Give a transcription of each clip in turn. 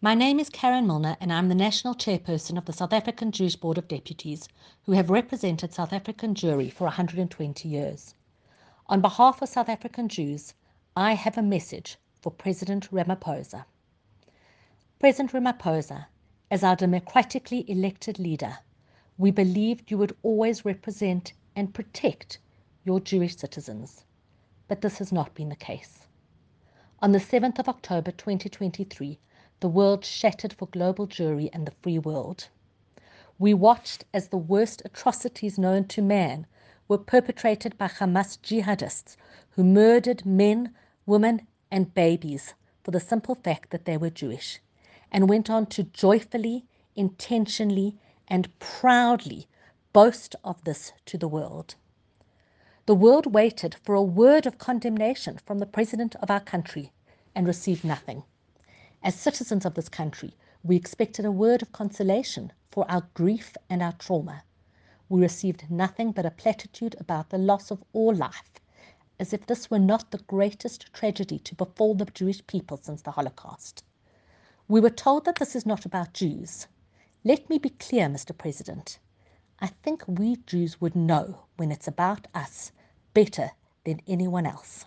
My name is Karen Milner, and I'm the National Chairperson of the South African Jewish Board of Deputies, who have represented South African Jewry for 120 years. On behalf of South African Jews, I have a message for President Ramaphosa. President Ramaphosa, as our democratically elected leader, we believed you would always represent and protect your Jewish citizens, but this has not been the case. On the 7th of October 2023, the world shattered for global Jewry and the free world. We watched as the worst atrocities known to man were perpetrated by Hamas jihadists who murdered men, women, and babies for the simple fact that they were Jewish, and went on to joyfully, intentionally, and proudly boast of this to the world. The world waited for a word of condemnation from the president of our country and received nothing. As citizens of this country, we expected a word of consolation for our grief and our trauma. We received nothing but a platitude about the loss of all life, as if this were not the greatest tragedy to befall the Jewish people since the Holocaust. We were told that this is not about Jews. Let me be clear, Mr. President. I think we Jews would know when it's about us better than anyone else.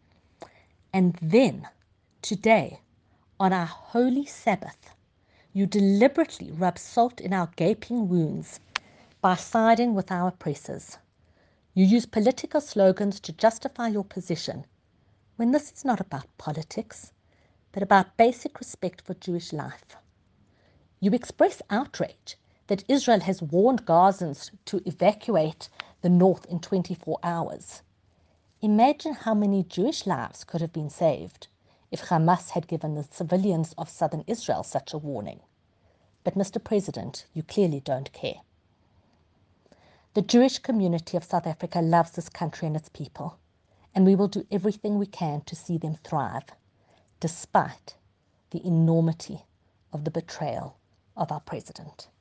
And then, today, on our holy Sabbath, you deliberately rub salt in our gaping wounds by siding with our oppressors. You use political slogans to justify your position when this is not about politics, but about basic respect for Jewish life. You express outrage that Israel has warned Gazans to evacuate the north in 24 hours. Imagine how many Jewish lives could have been saved if Hamas had given the civilians of southern Israel such a warning. But, Mr. President, you clearly don't care. The Jewish community of South Africa loves this country and its people, and we will do everything we can to see them thrive, despite the enormity of the betrayal of our president.